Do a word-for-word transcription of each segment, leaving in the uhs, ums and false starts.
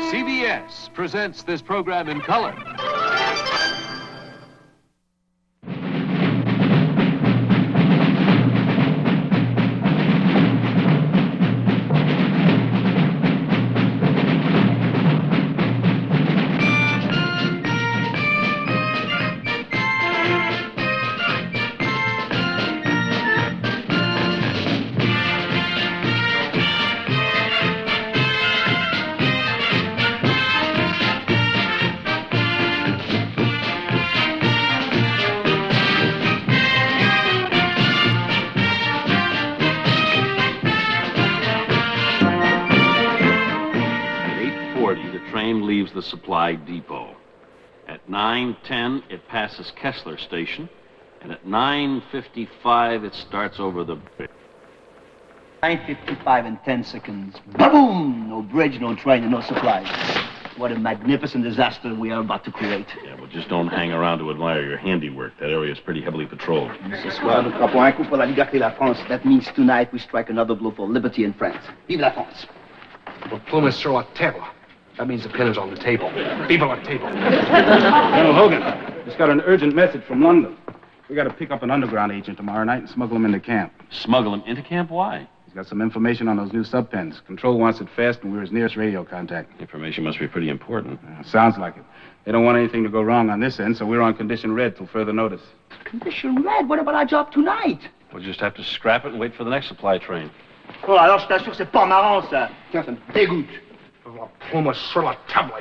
C B S presents this program in color. Leaves the supply depot. At nine ten, it passes Kessler Station, and at nine fifty-five, it starts over the bridge. nine fifty-five and ten seconds. Boom! No bridge, no train, no supplies. What a magnificent disaster we are about to create. Yeah, well, just don't hang around to admire your handiwork. That area is pretty heavily patrolled. Ce soir, nous frappons un coup pour la liberté de la France. That means tonight we strike another blow for liberty in France. Vive la France! Well, plumas sur la table. That means the pin is on the table. Vive la table. Colonel Hogan, just got an urgent message from London. We got to pick up an underground agent tomorrow night and smuggle him into camp. Smuggle him into camp? Why? He's got some information on those new sub-pens. Control wants it fast, and we're his nearest radio contact. Information must be pretty important. Uh, sounds like it. They don't want anything to go wrong on this end, so we're on condition red till further notice. Condition red? What about our job tonight? We'll just have to scrap it and wait for the next supply train. Oh, alors je t'assure, c'est pas marrant, ça. Tiens, ça me dégoûte. La pluma sur la table.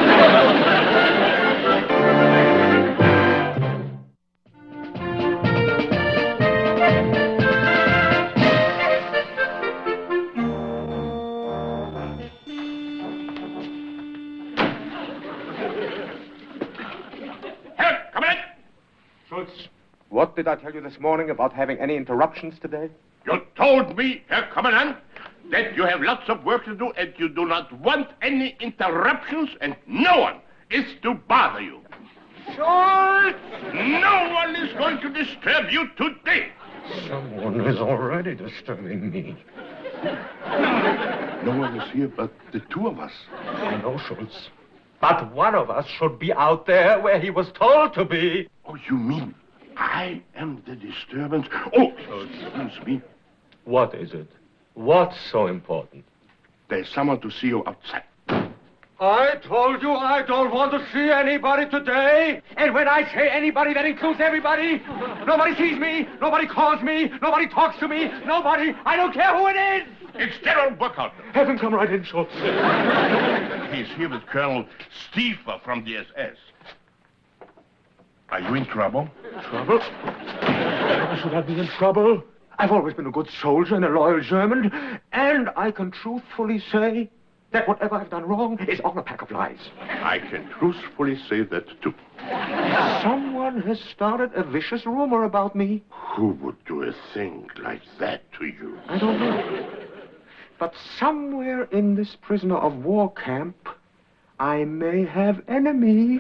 Herr, come in! Schultz. What did I tell you this morning about having any interruptions today? You told me, Herr Commandant, that you have lots of work to do and you do not want any interruptions and no one is to bother you. Schultz! No one is going to disturb you today. Someone is already disturbing me. No one is here but the two of us. I know, Schultz. But one of us should be out there where he was told to be. Oh, you mean I am the disturbance? Oh, excuse me. What is it? What's so important? There's someone to see you outside. I told you I don't want to see anybody today. And when I say anybody, that includes everybody. Nobody sees me. Nobody calls me. Nobody talks to me. Nobody. I don't care who it is. It's General Burkhardt. Have him come right in, Schultz. He's here with Colonel Stiefer from the S S. Are you in trouble? Trouble? Why should I be in trouble? I've always been a good soldier and a loyal German, and I can truthfully say that whatever I've done wrong is all a pack of lies. I can truthfully say that, too. Someone has started a vicious rumor about me. Who would do a thing like that to you? I don't know. But somewhere in this prisoner of war camp, I may have enemies.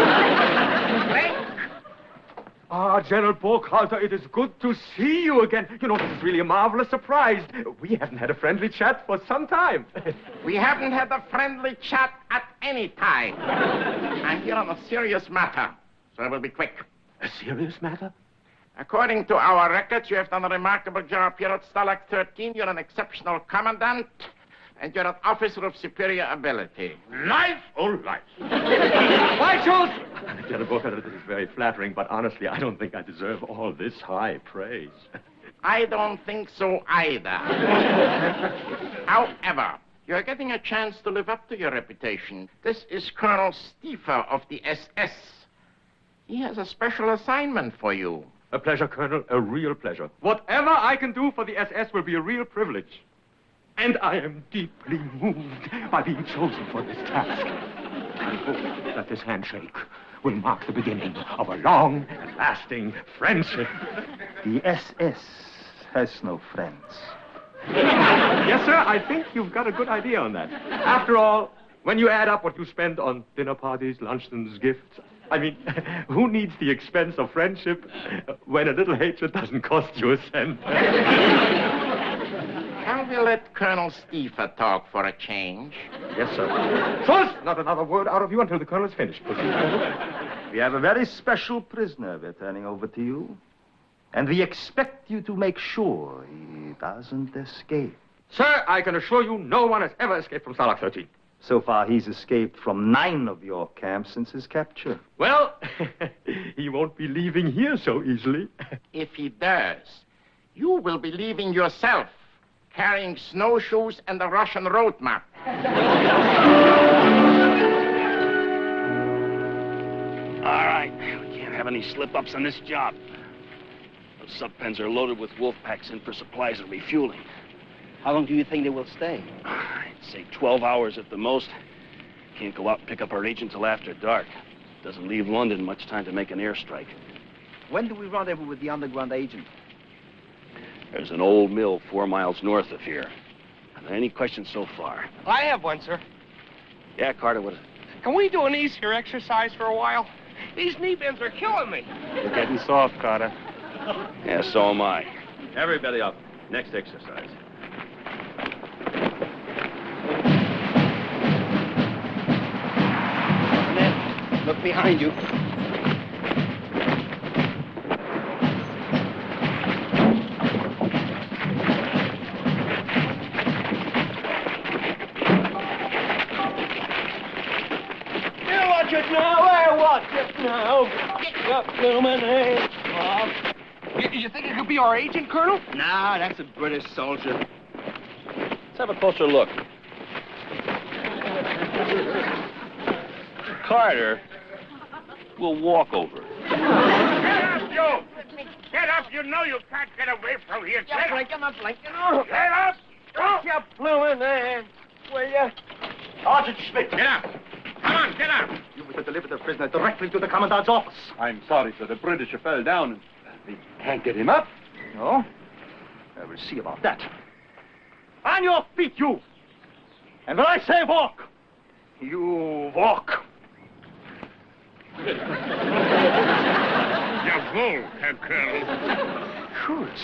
Ah, General Burkhalter, it is good to see you again. You know, this is really a marvelous surprise. We haven't had a friendly chat for some time. We haven't had a friendly chat at any time. I'm here on a serious matter, so I will be quick. A serious matter? According to our records, you have done a remarkable job here at Stalag thirteen. You're an exceptional commandant, and you're an officer of superior ability. Lies? Oh, lies. Why, Schultz? General Burkhalter, this is very flattering, but honestly, I don't think I deserve all this high praise. I don't think so either. However, you're getting a chance to live up to your reputation. This is Colonel Stiefer of the S S. He has a special assignment for you. A pleasure, Colonel, a real pleasure. Whatever I can do for the S S will be a real privilege. And I am deeply moved by being chosen for this task. I hope that this handshake will mark the beginning of a long and lasting friendship. The S S has no friends. Yes, sir, I think you've got a good idea on that. After all, when you add up what you spend on dinner parties, luncheons, gifts, I mean, who needs the expense of friendship when a little hatred doesn't cost you a cent? Shall we let Colonel Stiefer talk for a change? Yes, sir. Schultz! Not another word out of you until the colonel is finished. Proceed, Colonel. We have a very special prisoner we're turning over to you. And we expect you to make sure he doesn't escape. Sir, I can assure you no one has ever escaped from Stalag thirteen. So far, he's escaped from nine of your camps since his capture. Well, he won't be leaving here so easily. If he does, you will be leaving yourself, carrying snowshoes and the Russian road map. All right, we can't have any slip-ups on this job. Those sub-pens are loaded with wolf packs in for supplies and refueling. How long do you think they will stay? I'd say twelve hours at the most. Can't go out and pick up our agent till after dark. Doesn't leave London much time to make an airstrike. When do we rendezvous with the underground agent? There's an old mill four miles north of here. Are there any questions so far? I have one, sir. Yeah, Carter, what is it? Can we do an easier exercise for a while? These knee bends are killing me. You're getting soft, Carter. Yeah, so am I. Everybody up. Next exercise. Look behind you. Watch it now, I watch it now. Get up, blooming hands off. You, you think it could be our agent, Colonel? Nah, that's a British soldier. Let's have a closer look. Carter, we'll walk over. Get up, you! Get up! You know you can't get away from here. Yeah, blinking, I'm blinking. Oh. Get up! Get your blooming hands, will you? Sergeant Schmidt, get up! Come on, get up! You must deliver the prisoner directly to the commandant's office. I'm sorry, sir. The British fell down and we can't get him up. No? I will see about that. On your feet, you! And when I say walk, you walk. Jawohl, Herr Colonel. Schultz.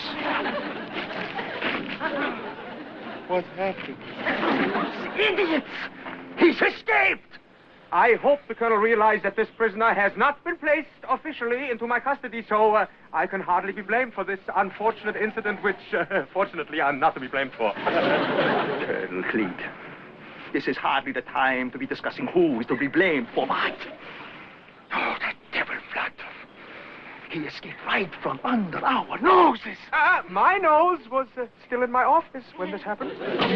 What happened? Idiots! He's escaped! I hope the Colonel realized that this prisoner has not been placed officially into my custody, so uh, I can hardly be blamed for this unfortunate incident, which, uh, fortunately, I'm not to be blamed for. Colonel Cleet, this is hardly the time to be discussing who is to be blamed for what. Oh, that devil Vlad. He escaped right from under our noses. Uh, my nose was uh, still in my office when this happened.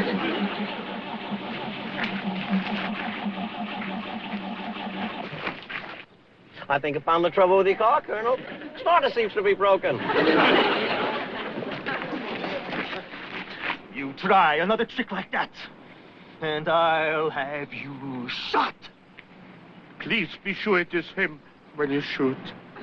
I think I found the trouble with your car, Colonel. Starter seems to be broken. You try another trick like that, and I'll have you shot. Please be sure it is him when you shoot.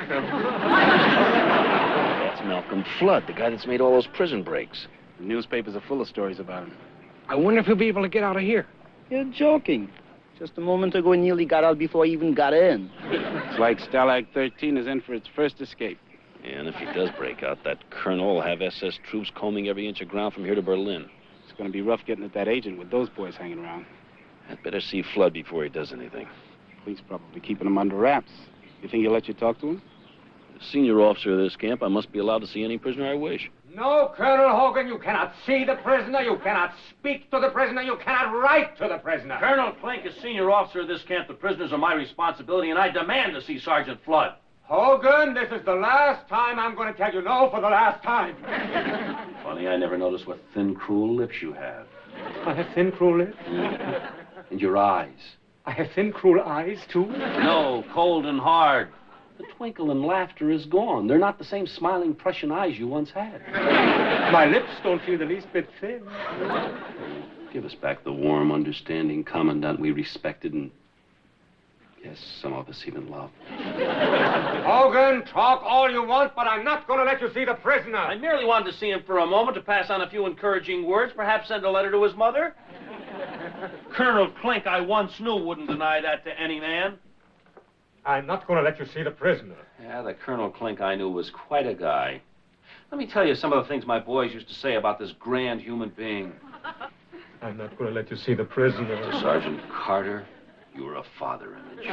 That's Malcolm Flood, the guy that's made all those prison breaks. The newspapers are full of stories about him. I wonder if he'll be able to get out of here. You're joking. Just a moment ago, he nearly got out before he even got in. It's like Stalag thirteen is in for its first escape. And if he does break out, that colonel will have S S troops combing every inch of ground from here to Berlin. It's going to be rough getting at that agent with those boys hanging around. I'd better see Flood before he does anything. Police probably keeping him under wraps. You think he'll let you talk to him? As senior officer of this camp, I must be allowed to see any prisoner I wish. No, Colonel Hogan, you cannot see the prisoner, you cannot speak to the prisoner, you cannot write to the prisoner. Colonel Clink is senior officer of this camp. The prisoners are my responsibility, and I demand to see Sergeant Flood. Hogan, this is the last time I'm going to tell you no for the last time. Funny, I never noticed what thin, cruel lips you have. I have thin, cruel lips. Mm. And your eyes. I have thin, cruel eyes, too. No, cold and hard. The twinkle and laughter is gone. They're not the same smiling Prussian eyes you once had. My lips don't feel the least bit thin. Give us back the warm, understanding commandant we respected and, yes, some of us even loved. Hogan, talk all you want, but I'm not going to let you see the prisoner. I merely wanted to see him for a moment to pass on a few encouraging words, perhaps send a letter to his mother. Colonel Clink, I once knew, wouldn't deny that to any man. I'm not going to let you see the prisoner. Yeah, the Colonel Clink I knew was quite a guy. Let me tell you some of the things my boys used to say about this grand human being. I'm not going to let you see the prisoner. Sergeant Carter, you were a father image.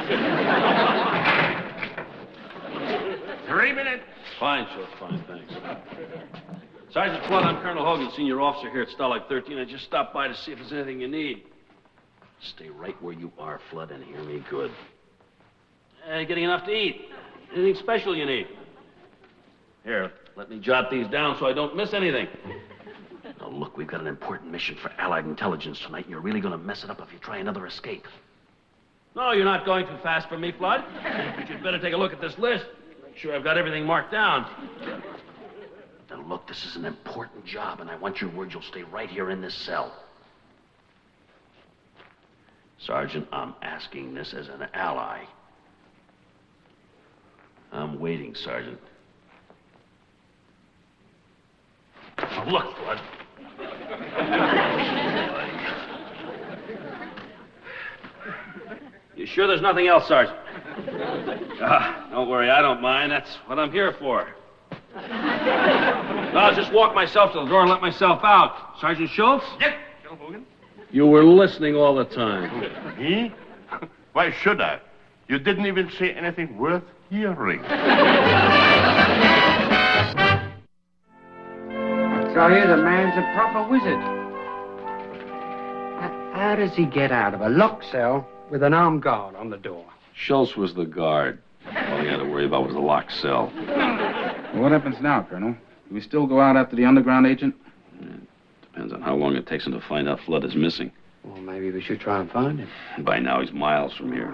Three minutes. Fine, Schultz, fine, thanks. Sergeant Flood, I'm Colonel Hogan, senior officer here at Starlight thirteen. I just stopped by to see if there's anything you need. Stay right where you are, Flood, and hear me good. Uh, getting enough to eat? Anything special you need? Here, let me jot these down so I don't miss anything. Now, look, we've got an important mission for Allied intelligence tonight, and you're really going to mess it up if you try another escape. No, you're not going too fast for me, Flood. But you'd better take a look at this list. Make sure I've got everything marked down. Now, look, this is an important job, and I want your word you'll stay right here in this cell. Sergeant, I'm asking this as an ally. I'm waiting, Sergeant. Now, look, Flood. You sure there's nothing else, Sergeant? Ah, don't worry, I don't mind. That's what I'm here for. I'll just walk myself to the door and let myself out. Sergeant Schultz? Yes, Colonel Hogan. You were listening all the time. Me? Why should I? You didn't even say anything worth hearing. I tell you, the man's a proper wizard. How, how does he get out of a locked cell with an armed guard on the door? Schultz was the guard. All he had to worry about was the locked cell. Well, what happens now, Colonel? Do we still go out after the underground agent? It depends on how long it takes him to find out Flood is missing. Well, maybe we should try and find him. By now, he's miles from here.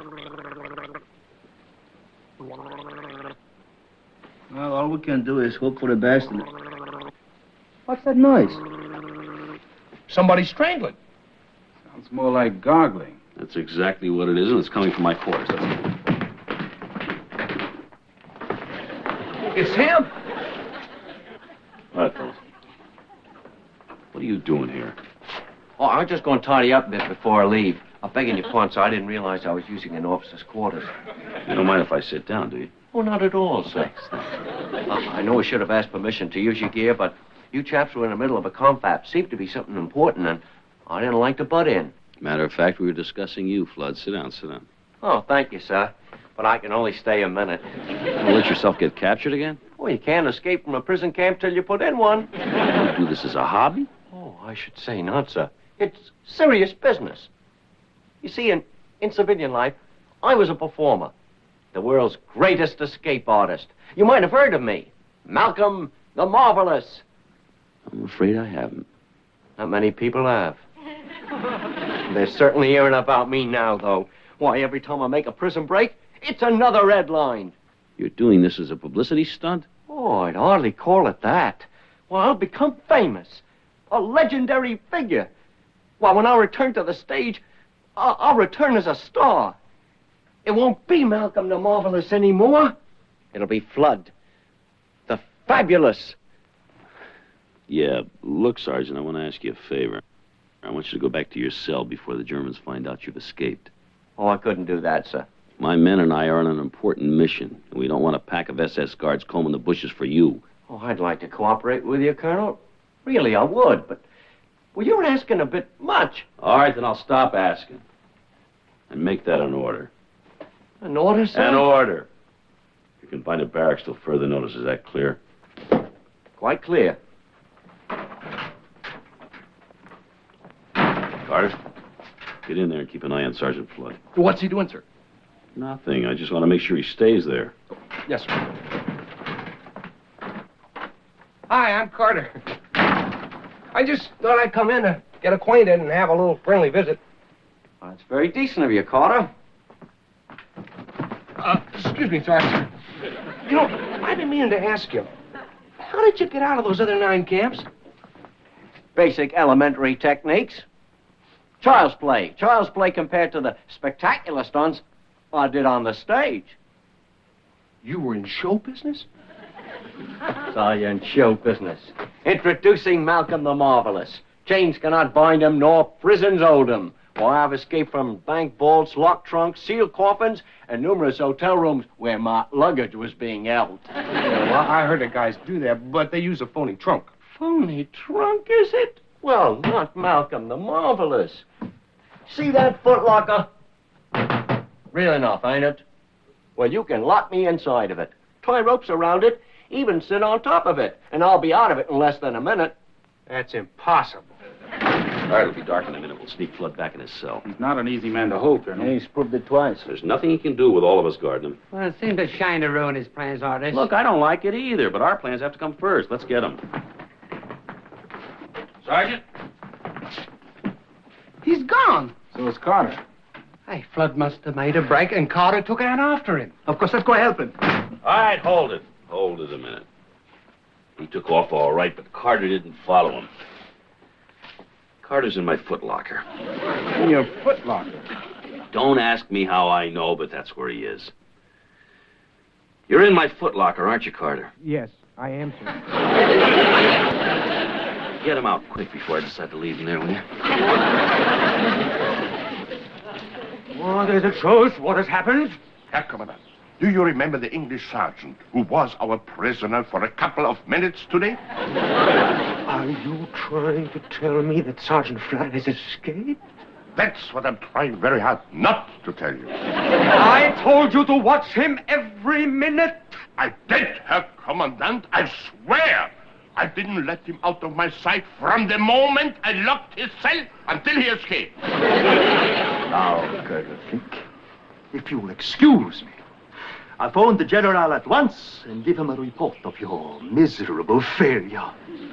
Well, all we can do is hope for the best. And... What's that noise? Somebody strangling. Sounds more like gargling. That's exactly what it is, and it's coming from my quarters. It's him. All right, fellas. What are you doing here? Oh, I'm just going to tidy up a bit before I leave. I'm begging your pardon, sir. I didn't realize I was using an officer's quarters. You don't mind if I sit down, do you? Oh, not at all, sir. Uh, I know I should have asked permission to use your gear, but you chaps were in the middle of a confab. Seemed to be something important, and I didn't like to butt in. Matter of fact, we were discussing you, Flood. Sit down, sit down. Oh, thank you, sir. But I can only stay a minute. You'll let yourself get captured again? Oh, you can't escape from a prison camp till you put in one. You do this as a hobby? Oh, I should say not, sir. It's serious business. You see, in, in civilian life, I was a performer. The world's greatest escape artist. You might have heard of me. Malcolm the Marvelous. I'm afraid I haven't. Not many people have. They're certainly hearing about me now, though. Why, every time I make a prison break, it's another red line. You're doing this as a publicity stunt? Oh, I'd hardly call it that. Well, I'll become famous. A legendary figure. Why, when I return to the stage, I'll, I'll return as a star. It won't be Malcolm the Marvelous anymore. It'll be Flood. The Fabulous. Yeah, look, Sergeant, I want to ask you a favor. I want you to go back to your cell before the Germans find out you've escaped. Oh, I couldn't do that, sir. My men and I are on an important mission, and we don't want a pack of S S guards combing the bushes for you. Oh, I'd like to cooperate with you, Colonel. Really, I would, but... Well, you're asking a bit much. All right, then I'll stop asking. And make that an order. An order, sir? An order. You can find a barracks till further notice. Is that clear? Quite clear. Carter, get in there and keep an eye on Sergeant Flood. What's he doing, sir? Nothing. I just want to make sure he stays there. Yes, sir. Hi, I'm Carter. I just thought I'd come in to get acquainted and have a little friendly visit. Well, that's very decent of you, Carter. Uh, excuse me, Sergeant. You know, I've been meaning to ask you, how did you get out of those other nine camps? Basic elementary techniques. Child's play. Child's play compared to the spectacular stunts I did on the stage. You were in show business? Sergeant, show business. Introducing Malcolm the Marvelous. Chains cannot bind him, nor prisons hold him. Why, I've escaped from bank vaults, locked trunks, sealed coffins, and numerous hotel rooms where my luggage was being held. Yeah, well, I heard the guys do that, but they use a phony trunk. Phony trunk, is it? Well, not Malcolm the Marvelous. See that footlocker? Real enough, ain't it? Well, you can lock me inside of it, tie ropes around it, even sit on top of it, and I'll be out of it in less than a minute. That's impossible. All right, it'll be dark in a minute. We'll sneak Flood back in his cell. He's not an easy man to hold, Colonel. Yeah, he's proved it twice. There's nothing he can do with all of us guarding him. Well, it seems a shine to ruin his plans, Artis. Look, I don't like it either, but our plans have to come first. Let's get him. Sergeant? He's gone. So is Carter. Hey, Flood must have made a break, and Carter took out after him. Of course, let's go help him. All right, hold it. Hold it a minute. He took off all right, but Carter didn't follow him. Carter's in my footlocker. In your footlocker? Don't ask me how I know, but that's where he is. You're in my footlocker, aren't you, Carter? Yes, I am, sir. Get him out quick before I decide to leave him there, will you? What is it, Schultz? What has happened? Herr Commandant, do you remember the English sergeant who was our prisoner for a couple of minutes today? Are you trying to tell me that Sergeant Flood has escaped? That's what I'm trying very hard not to tell you. I told you to watch him every minute. I did, Herr Commandant. I swear. I didn't let him out of my sight from the moment I locked his cell until he escaped. Now, Colonel Fink, if you'll excuse me, I'll phone the General at once and give him a report of your miserable failure.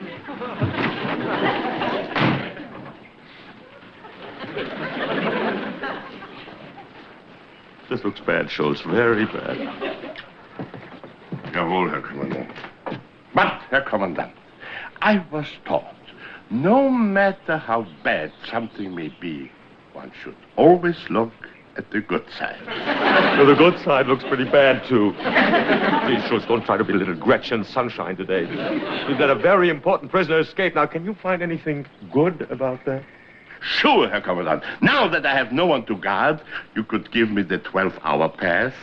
This looks bad, Schultz. Very bad. Jawohl, Herr Kommandant. But, Herr Kommandant, I was taught, no matter how bad something may be, one should always look at the good side. Well, the good side looks pretty bad, too. Please, Schultz, don't try to be little Gretchen Sunshine today. We've got a very important prisoner escape. Now, can you find anything good about that? Sure, Herr Commandant. Now that I have no one to guard, you could give me the twelve-hour pass.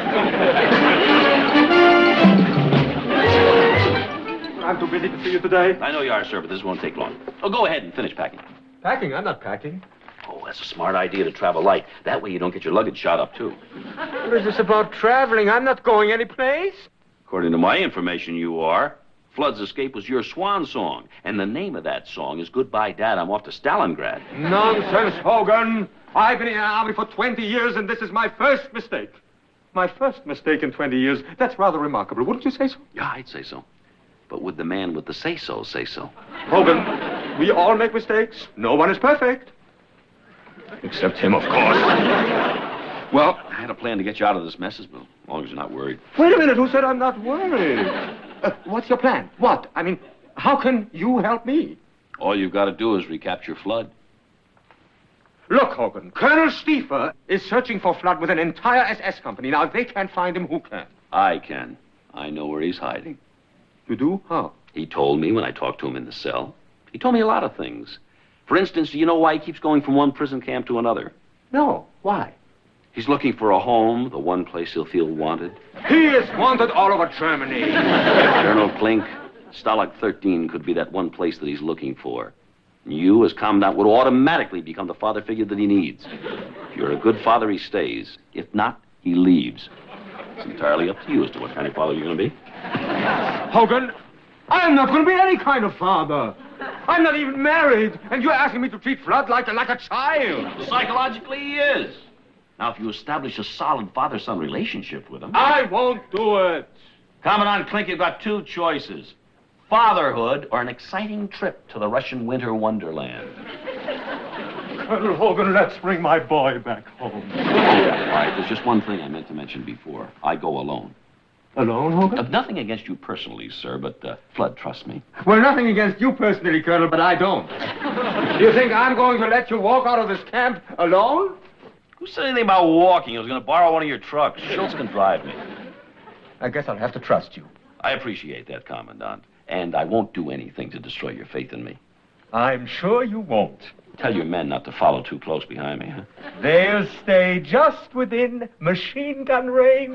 I'm too busy to see you today. I know you are, sir, but this won't take long. Oh, go ahead and finish packing. Packing? I'm not packing. Oh, that's a smart idea to travel light. That way you don't get your luggage shot up, too. What is this about traveling? I'm not going anyplace. According to my information, you are. Flood's escape was your swan song, and the name of that song is Goodbye, Dad, I'm off to Stalingrad. Nonsense, Hogan. I've been in the army for twenty years, and this is my first mistake. My first mistake in twenty years. That's rather remarkable. Wouldn't you say so? Yeah, I'd say so. But would the man with the say-so say so? Hogan, we all make mistakes. No one is perfect. Except him, of course. Well, I had a plan to get you out of this mess, as long as you're not worried. Wait a minute. Who said I'm not worried? Uh, what's your plan? What? I mean, how can you help me? All you've got to do is recapture Flood. Look, Hogan, Colonel Stiefer is searching for Flood with an entire S S company. Now, if they can't find him, who can? I can. I know where he's hiding. You do? How? He told me when I talked to him in the cell. He told me a lot of things. For instance, do you know why he keeps going from one prison camp to another? No. Why? He's looking for a home, the one place he'll feel wanted. He is wanted all over Germany. Colonel Klink, Stalag thirteen could be that one place that he's looking for. You, as Commandant, would automatically become the father figure that he needs. If you're a good father, he stays. If not, he leaves. It's entirely up to you as to what kind of father you're going to be. Hogan, I'm not going to be any kind of father. I'm not even married, and you're asking me to treat Flood like a, like a child. Psychologically, he is. Now, if you establish a solid father-son relationship with him... I won't do it. Commandant Klink, you've got two choices. Fatherhood or an exciting trip to the Russian winter wonderland. Colonel Hogan, let's bring my boy back home. All right, there's just one thing I meant to mention before. I go alone. Alone, Hogan? Uh, nothing against you personally, sir, but uh, Flood, trust me. Well, nothing against you personally, Colonel, but I don't. Do you think I'm going to let you walk out of this camp alone? Who said anything about walking? I was going to borrow one of your trucks. Schultz can drive me. I guess I'll have to trust you. I appreciate that, Commandant. And I won't do anything to destroy your faith in me. I'm sure you won't. Tell your men not to follow too close behind me, huh? They'll stay just within machine gun range.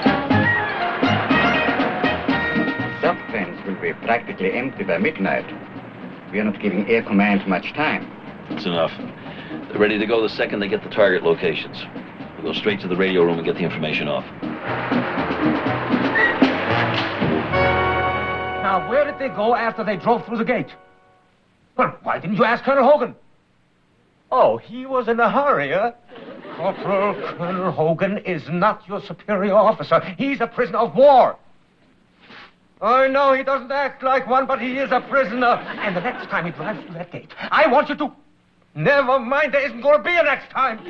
Sub-pens will be practically empty by midnight. We are not giving Air Command much time. That's enough. They're ready to go the second they get the target locations. We'll go straight to the radio room and get the information off. Now, where did they go after they drove through the gate? Well, why didn't you ask Colonel Hogan? Oh, he was in a hurry, huh? Corporal, Colonel Hogan is not your superior officer. He's a prisoner of war. I know he doesn't act like one, but he is a prisoner. And the next time he drives through that gate, I want you to... Never mind, there isn't going to be a next time.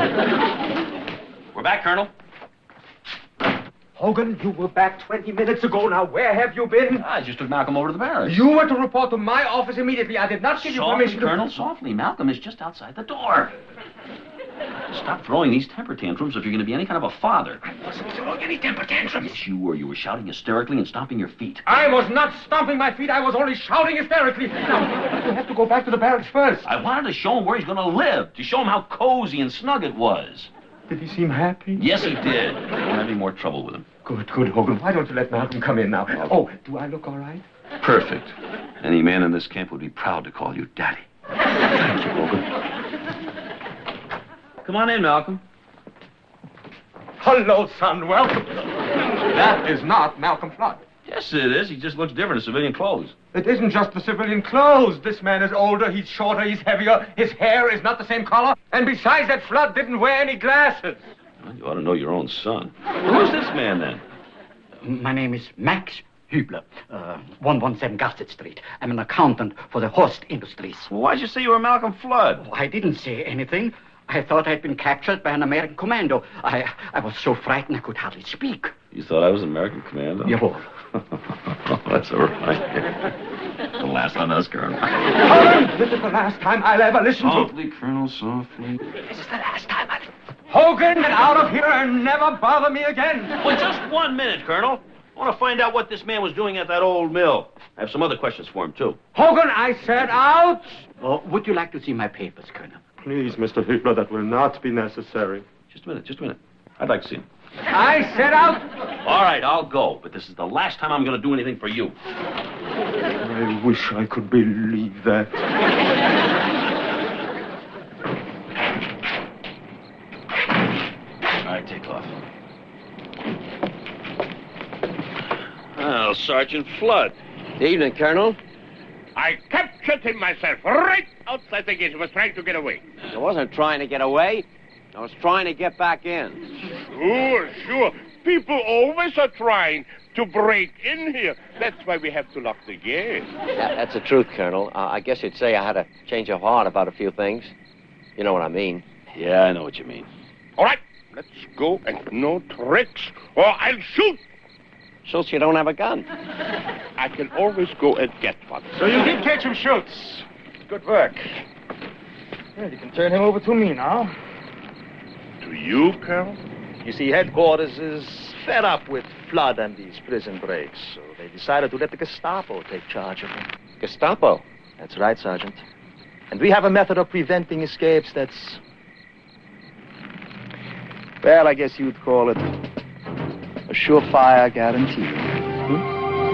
We're back, Colonel. Hogan, you were back twenty minutes ago. Now, where have you been? I just took Malcolm over to the barracks. You were to report to my office immediately. I did not give you Softly, permission to... Colonel, softly. Malcolm is just outside the door. Stop throwing these temper tantrums if you're going to be any kind of a father. I wasn't throwing any temper tantrums. Yes, you were. You were shouting hysterically and stomping your feet. I was not stomping my feet. I was only shouting hysterically. Now, you have to go back to the barracks first. I wanted to show him where he's going to live, to show him how cozy and snug it was. Did he seem happy? Yes, he did. I won't have any more trouble with him. Good, good, Hogan. Why don't you let Malcolm come in now? Oh, do I look all right? Perfect. Any man in this camp would be proud to call you Daddy. Thank you, Hogan. Come on in, Malcolm. Hello, son. Welcome. That is not Malcolm Flood. Yes, it is. He just looks different in civilian clothes. It isn't just the civilian clothes. This man is older, he's shorter, he's heavier, his hair is not the same color, and besides that, Flood didn't wear any glasses. Well, you ought to know your own son. Who's this man, then? My name is Max Hübler, uh, one one seven Garcet Street. I'm an accountant for the Horst Industries. Well, why'd you say you were Malcolm Flood? Oh, I didn't say anything. I thought I'd been captured by an American commando. I I was so frightened I could hardly speak. You thought I was an American commando? Jawohl. That's all right. The last on us, Colonel. Hogan, this is the last time I'll ever listen to... Softly, Colonel, softly. This is the last time I'll... Hogan, get out of here and never bother me again. Well, just one minute, Colonel. I want to find out what this man was doing at that old mill. I have some other questions for him, too. Hogan, I said out! Oh, would you like to see my papers, Colonel? Please, Mister Hübler, that will not be necessary. Just a minute, just a minute. I'd like to see him. I said out! All right, I'll go, but this is the last time I'm going to do anything for you. I wish I could believe that. All right, take off. Well, Sergeant Flood. Evening, Colonel. I captured him myself right outside the gate. He was trying to get away. I wasn't trying to get away. I was trying to get back in. Sure, sure. People always are trying to break in here. That's why we have to lock the gate. That, that's the truth, Colonel. Uh, I guess you'd say I had a change of heart about a few things. You know what I mean. Yeah, I know what you mean. All right, let's go, and no tricks, or I'll shoot. Schultz, you don't have a gun. I can always go and get one. So you did catch him, Schultz. Good work. Well, you can turn him over to me now. To you, Colonel? You see, headquarters is fed up with Flood and these prison breaks, so they decided to let the Gestapo take charge of him. Gestapo? That's right, Sergeant. And we have a method of preventing escapes that's... well, I guess you'd call it a surefire guarantee. Hmm?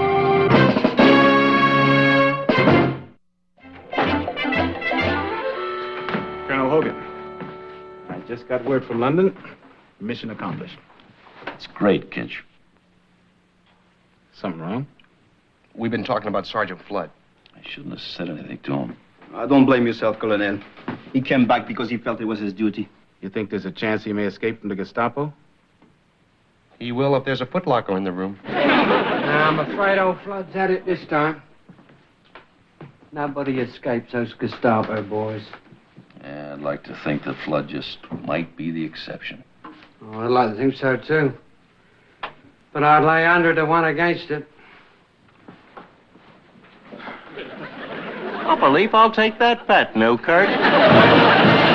Colonel Hogan, I just got word from London. Mission accomplished. It's great, Kinch. Something wrong? We've been talking about Sergeant Flood. I shouldn't have said anything to him. Uh, don't blame yourself, Colonel. He came back because he felt it was his duty. You think there's a chance he may escape from the Gestapo? He will if there's a footlocker in the room. I'm afraid old Flood's had it this time. Nobody escapes those Gestapo boys. Yeah, I'd like to think that Flood just might be the exception. Oh, I'd like to think so, too. But I'd lay under to one against it. I believe I'll take that bet, no, Kurt.